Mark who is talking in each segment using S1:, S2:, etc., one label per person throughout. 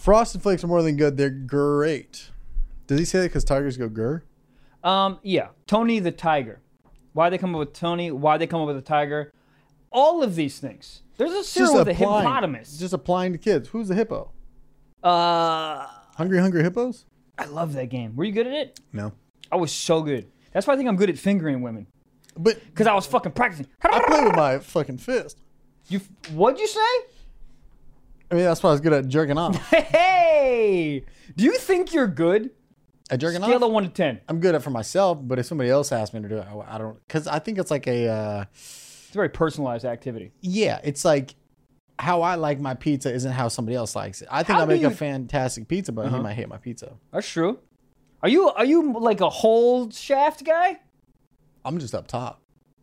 S1: Frosted Flakes are more than good. They're great. Does he say that because tigers go grr?
S2: Yeah. Tony the Tiger. Why they come up with Tony? Why they come up with a tiger? All of these things. There's a cereal with a hippopotamus.
S1: Just applying to kids. Who's the hippo?
S2: I
S1: Hungry Hippos?
S2: love that game. Were you good at it?
S1: No.
S2: I was so good. That's why I think I'm good at fingering women.
S1: But
S2: Because I was fucking practicing.
S1: I play with my fucking fist.
S2: What'd you say?
S1: I mean, that's why I was good at jerking off.
S2: Hey! Do you think you're good?
S1: At jerking
S2: Scale
S1: off?
S2: of 1 to 10.
S1: I'm good at it for myself, but if somebody else asks me to do it, I don't. Because I think it's like a.
S2: It's a very personalized activity.
S1: Yeah, it's like how I like my pizza isn't how somebody else likes it. I think
S2: How
S1: I make
S2: do
S1: a
S2: you-
S1: fantastic pizza, but he might hate my pizza.
S2: That's true. Are you like a whole shaft guy?
S1: I'm just up top.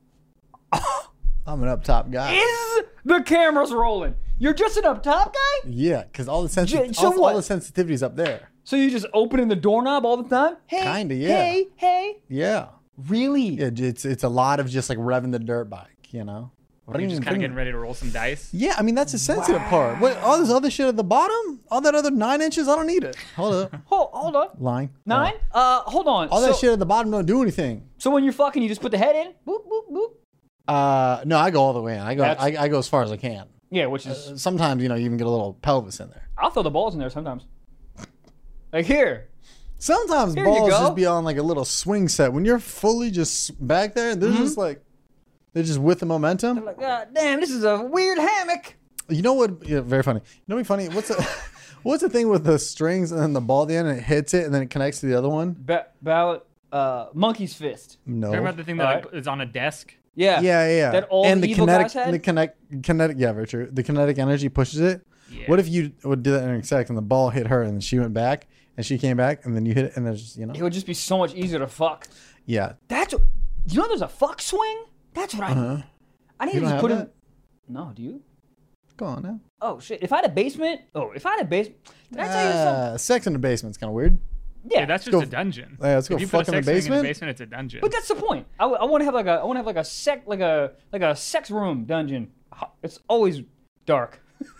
S1: I'm an up top guy.
S2: Is the camera's rolling? You're just an up top guy?
S1: Yeah, because all the
S2: So
S1: all
S2: what?
S1: the sensitivity's up there.
S2: So you just opening the doorknob all the time? Hey,
S1: Kinda, yeah.
S2: Hey.
S1: Yeah.
S2: Really?
S1: Yeah, it's a lot of just like revving the dirt bike, you know.
S3: You're just kind of getting ready to roll some dice.
S1: Yeah, I mean that's the sensitive part. What all this other shit at the bottom, all that other 9 inches, I don't need it. Hold up,
S2: Hold on.
S1: line
S2: 9? Hold on.
S1: All that shit at the bottom don't do anything.
S2: So when you're fucking, you just put the head in? Boop, boop, boop.
S1: No, I go all the way in. I go as far as I can.
S2: Yeah, which is...
S1: Sometimes you even get a little pelvis in there.
S2: I'll throw the balls in there sometimes. Like here.
S1: Sometimes
S2: Here you
S1: balls
S2: go.
S1: just be on like a little swing set. When you're fully just back there, they're just like they're just with the momentum.
S2: Like, God damn, this is a weird hammock.
S1: You know what? Yeah, very funny. You know what's funny? What's the thing with the strings and then the ball at the end and it hits it and then it connects to the other one?
S2: Ballot, monkey's fist.
S1: No.
S3: Talking about the thing that is on a desk.
S2: Yeah.
S1: Yeah.
S2: That all
S1: and
S2: the
S1: the
S2: evil
S1: kinetic,
S2: guys had?
S1: the kinetic, yeah, very true. The kinetic energy pushes it.
S3: Yeah.
S1: What if you would do that in a sec and the ball hit her and then she went back and she came back and then you hit it and there's just,
S2: It would just be so much easier to fuck.
S1: Yeah.
S2: That's... You know there's a fuck swing? That's what I need
S1: You
S2: to
S1: don't
S2: just
S1: have
S2: put in...
S1: that?
S2: No, do you?
S1: Go on now.
S2: Oh, shit. If I had a basement... Did I tell you something?
S1: Sex in the basement's kind of weird.
S3: Yeah, that's just
S1: go-
S3: a dungeon.
S1: Yeah, let's go
S3: If you put
S1: fuck
S3: a
S1: in the
S3: sex swing in
S1: basement?
S3: the basement, it's a dungeon.
S2: But that's the point. I want to have like a sex room dungeon. It's always dark.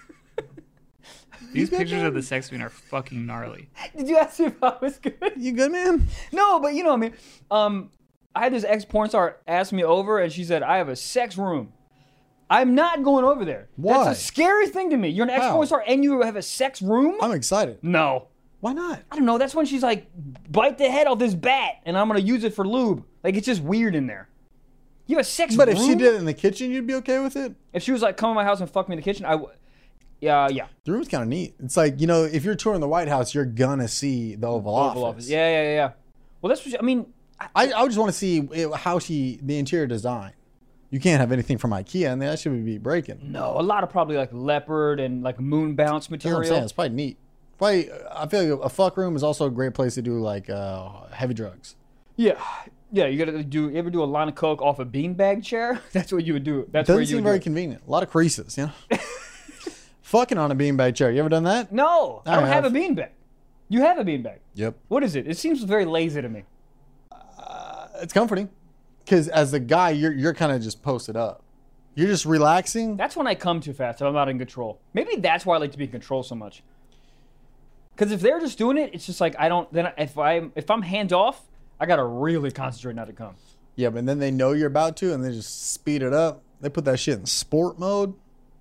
S3: These pictures of the sex scene are fucking gnarly.
S2: Did you ask me if I was good?
S1: You good, man?
S2: No, but you know what I mean. I had this ex-porn star ask me over, and she said, I have a sex room. I'm not going over there.
S1: Why?
S2: That's a scary thing to me. You're an ex-porn
S1: How?
S2: star, and you have a sex room?
S1: I'm excited.
S2: No.
S1: Why not?
S2: I don't know. That's when she's like, bite the head off this bat, and I'm going to use it for lube. Like, it's just weird in there. You have a sex
S1: But
S2: room?
S1: if she did it in the kitchen, you'd be okay with it?
S2: If she was like, come to my house and fuck me in the kitchen, yeah.
S1: The room's kind of neat. It's like, you know, if you're touring the White House, you're going to see the Oval Office.
S2: Yeah. Well, that's what I mean.
S1: I just want to see how the interior design. You can't have anything from IKEA, and that should be breaking.
S2: No, a lot of probably like leopard and like moon bounce
S1: That's what
S2: material.
S1: I'm saying. It's probably neat. Probably, I feel like a fuck room is also a great place to do like heavy drugs.
S2: Yeah. You gotta do. You ever do a line of coke off a beanbag chair? That's what you would do. That's where
S1: Doesn't
S2: you
S1: seem
S2: would
S1: very
S2: do it.
S1: convenient. A lot of creases, you know. Fucking on a beanbag chair. You ever done that?
S2: No, I don't have
S1: have.
S2: a beanbag. You have a beanbag.
S1: Yep.
S2: What is it? It seems very lazy to me.
S1: It's comforting because as the guy, you're kind of just posted up. You're just relaxing.
S2: That's when I come too fast. If I'm not in control. Maybe that's why I like to be in control so much. Because if they're just doing it, it's just like I don't. Then if I'm hands off, I gotta really concentrate not to come.
S1: Yeah, but then they know you're about to, and they just speed it up. They put that shit in sport mode.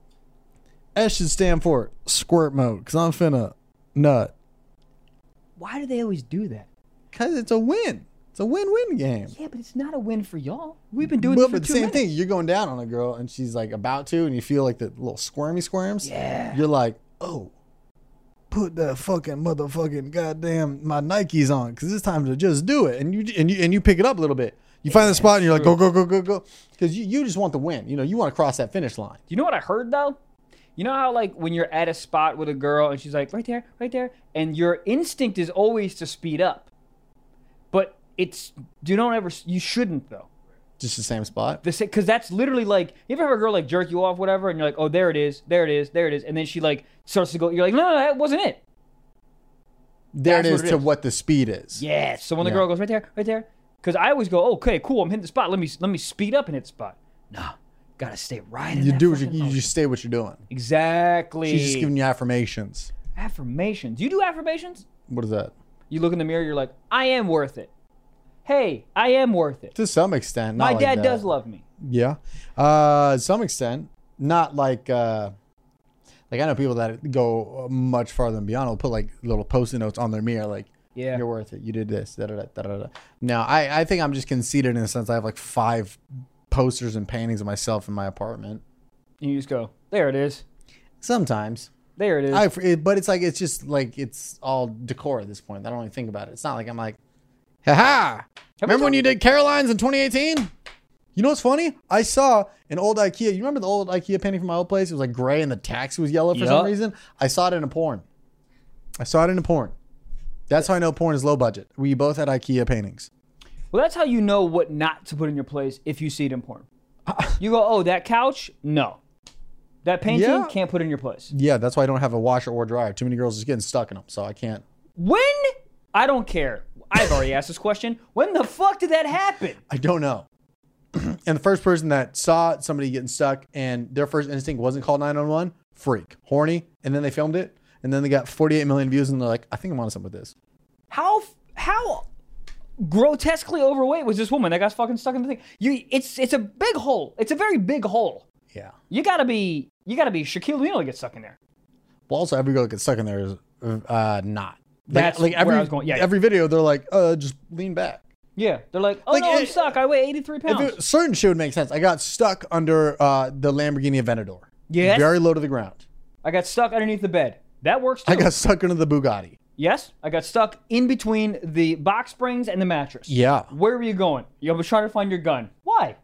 S1: S should stand for squirt mode, because I'm finna nut.
S2: Why do they always do that?
S1: Because it's a win. It's a win-win game.
S2: Yeah, but it's not a win for y'all. We've been doing it for
S1: But the
S2: 2
S1: same
S2: minutes.
S1: thing. You're going down on a girl, and she's like about to, and you feel like the little squirms.
S2: Yeah.
S1: You're like, oh, put that fucking motherfucking goddamn my Nikes on, because it's time to just do it. And you pick it up a little bit. You find the spot, and you're like, go, because you just want the win. You know, you want to cross that finish line.
S2: You know what I heard though? You know how like when you're at a spot with a girl and she's like right there, and your instinct is always to speed up, but you shouldn't though.
S1: Just the same spot.
S2: Because that's literally like, you ever have a girl like jerk you off, whatever, and you're like, oh, there it is, and then she like starts to go, you're like, no, that wasn't it.
S1: There it
S2: That's
S1: is
S2: what it
S1: to
S2: is.
S1: what the speed is.
S2: Yeah. So when the
S1: Yeah.
S2: girl goes right there, because I always go, okay, cool, I'm hitting the spot. Let me speed up and hit the spot. No, gotta stay right in
S1: You
S2: that
S1: do what
S2: fucking
S1: you
S2: motion.
S1: just stay what you're doing.
S2: Exactly.
S1: She's just giving you affirmations.
S2: Affirmations. You do affirmations?
S1: What is that?
S2: You look in the mirror, you're like, I am worth it. Hey, I am worth it.
S1: To some extent. Not
S2: My
S1: like
S2: dad
S1: that.
S2: does love me.
S1: Yeah. Some extent. Not like I know people that go much farther and beyond will put like little post-it notes on their mirror like,
S2: Yeah.
S1: you're worth it. You did this. Da, da, da, da, da, da. Now, I think I'm just conceited in the sense I have like 5 posters and paintings of myself in my apartment.
S2: And you just go, there it is.
S1: Sometimes.
S2: There it is.
S1: But it's like, it's just like, it's all decor at this point. I don't really think about it. It's not like I'm like, haha. Remember when you did Caroline's in 2018? You know what's funny? I saw an old IKEA. You remember the old IKEA painting from my old place? It was like gray and the taxi was yellow for some reason. I saw it in a porn. That's how I know porn is low budget. We both had IKEA paintings.
S2: Well, that's how you know what not to put in your place if you see it in porn. You go, oh, that couch? No. That painting?
S1: Yeah.
S2: Can't put in your place.
S1: Yeah, that's why I don't have a washer or dryer. Too many girls just getting stuck in them, so I can't.
S2: When? I don't care. I've already asked this question. When the fuck did that happen?
S1: I don't know. And the first person that saw somebody getting stuck and their first instinct wasn't call 911, freak, horny, and then they filmed it, and then they got 48 million views, and they're like, I think I'm on something with this.
S2: How grotesquely overweight was this woman that got fucking stuck in the thing? It's a big hole. It's a very big hole.
S1: Yeah.
S2: You gotta be Shaquille O'Neal to get stuck in there.
S1: Well, also every girl that gets stuck in there is not.
S2: That's
S1: like
S2: where I was going. Yeah,
S1: every video they're like, just lean back.
S2: Yeah, they're like, oh
S1: Like,
S2: no, I'm stuck. I weigh 83 pounds.
S1: Certain shit would make sense. I got stuck under the Lamborghini Aventador.
S2: Yes.
S1: Very low to the ground.
S2: I got stuck underneath the bed. That works too.
S1: I got stuck under the Bugatti.
S2: Yes, I got stuck in between the box springs and the mattress.
S1: Yeah.
S2: Where were you going? You was trying to find your gun. Why?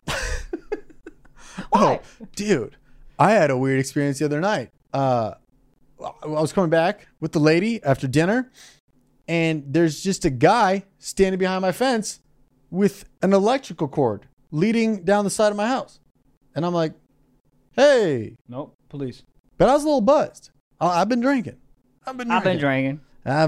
S2: Why?
S1: Oh, dude, I had a weird experience the other night. I was coming back with the lady after dinner, and there's just a guy standing behind my fence with an electrical cord leading down the side of my house. And I'm like, hey.
S2: Nope, police.
S1: But I was a little buzzed. I've been drinking.
S2: I've been drinking.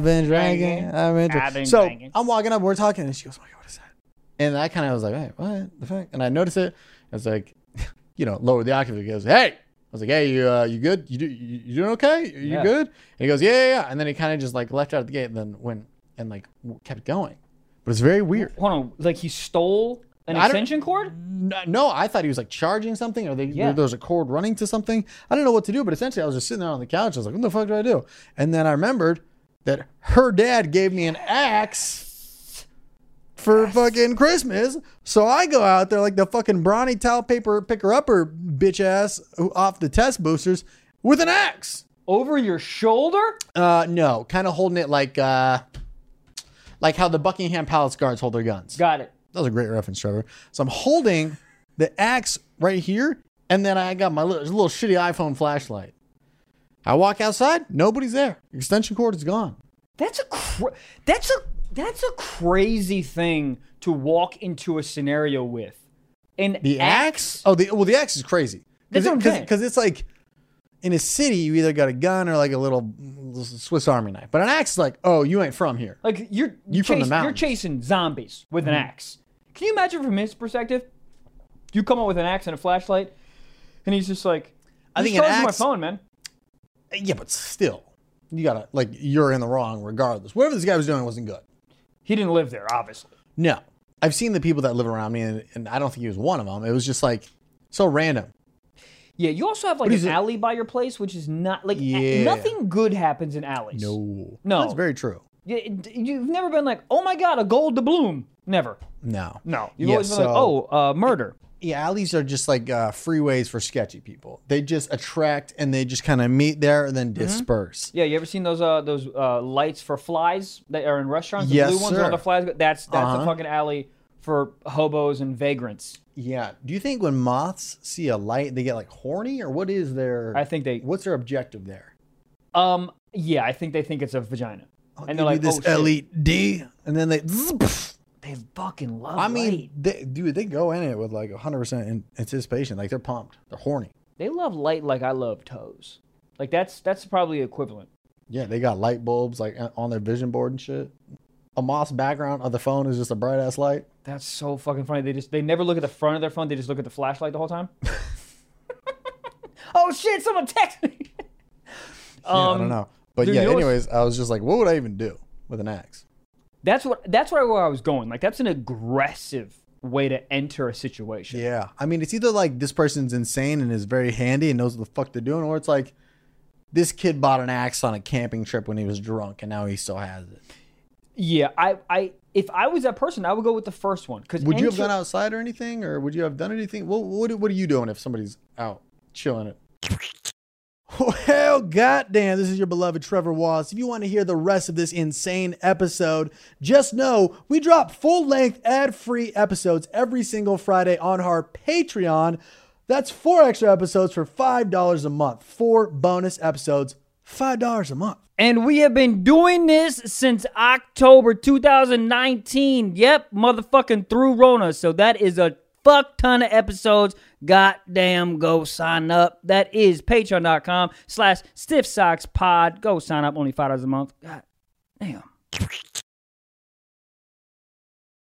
S1: So I'm walking up, we're talking, and she goes, oh my God, what is that? And I kind of was like, hey, what the fuck? And I noticed it. I was like, lower the octave. He goes, hey. I was like, hey, you good? You doing okay? You good? And he goes, yeah. And then he kind of just like left out of the gate and then went and like kept going. But it's very weird.
S2: Hold on, like he stole an extension cord?
S1: No, I thought he was like charging something, or there was a cord running to something. I didn't know what to do, but essentially I was just sitting there on the couch. I was like, what the fuck do I do? And then I remembered that her dad gave me an axe for fucking Christmas. So I go out there like the fucking Brawny towel paper picker-upper bitch ass off the test boosters with an axe.
S2: Over your shoulder?
S1: No, kind of holding it like how the Buckingham Palace guards hold their guns.
S2: Got it.
S1: That was a great reference, Trevor. So I'm holding the axe right here, and then I got my little shitty iPhone flashlight. I walk outside, nobody's there. Extension cord is gone.
S2: That's a crazy thing to walk into a scenario with.
S1: The axe? Oh, the axe is crazy.
S2: That's what I'm saying.
S1: Because it's like in a city, you either got a gun or like a little Swiss Army knife. But an axe is like, oh, you ain't from here.
S2: Like you're chasing zombies with an axe. Can you imagine from his perspective? You come up with an axe and a flashlight, and he's just like, I think charging my phone, man.
S1: Yeah, but still, you gotta you're in the wrong regardless. Whatever this guy was doing wasn't good.
S2: He didn't live there, obviously.
S1: No, I've seen the people that live around me, and I don't think he was one of them. It was just like so random.
S2: Yeah, you also have like an alley by your place, which is not like nothing good happens in alleys.
S1: No,
S2: that's
S1: very true.
S2: You've never been like, oh my God, a gold doubloon. Never.
S1: No.
S2: You've always been like, murder.
S1: Yeah, alleys are just like freeways for sketchy people. They just attract and they just kind of meet there and then disperse.
S2: Yeah, you ever seen those lights for flies that are in restaurants?
S1: Yes,
S2: the blue ones
S1: sir.
S2: where all the flies go? That's a fucking alley for hobos and vagrants.
S1: Yeah. Do you think when moths see a light, they get like horny, or what is their? What's their objective there?
S2: Yeah, I think they think it's a vagina,
S1: and they're like, this LED, and then they
S2: fucking love.
S1: I mean, they go in it with like 100% anticipation. Like they're pumped. They're horny.
S2: They love light like I love toes. Like that's probably equivalent.
S1: Yeah, they got light bulbs like on their vision board and shit. A moth's background of the phone is just a bright ass light.
S2: That's so fucking funny. They never look at the front of their phone. They just look at the flashlight the whole time. Oh shit! Someone text me.
S1: I don't know. But
S2: Dude,
S1: yeah,
S2: you know
S1: anyways, I was just like, what would I even do with an axe?
S2: That's where I was going. Like, that's an aggressive way to enter a situation.
S1: Yeah. I mean, it's either like this person's insane and is very handy and knows what the fuck they're doing, or it's like this kid bought an axe on a camping trip when he was drunk and now he still has it.
S2: Yeah, if I was that person, I would go with the first one.
S1: Would you have gone outside or anything, or would you have done anything? What are you doing if somebody's out chilling it? Well, goddamn, this is your beloved Trevor Wallace. If you want to hear the rest of this insane episode, just know we drop full-length, ad-free episodes every single Friday on our Patreon. That's 4 extra episodes for $5 a month. 4 bonus episodes, $5 a month.
S2: And we have been doing this since October 2019. Yep, motherfucking through Rona. So that is a fuck ton of episodes. Goddamn, go sign up. That is patreon.com/stiffsockspod. Go sign up, only $5 a month. God damn.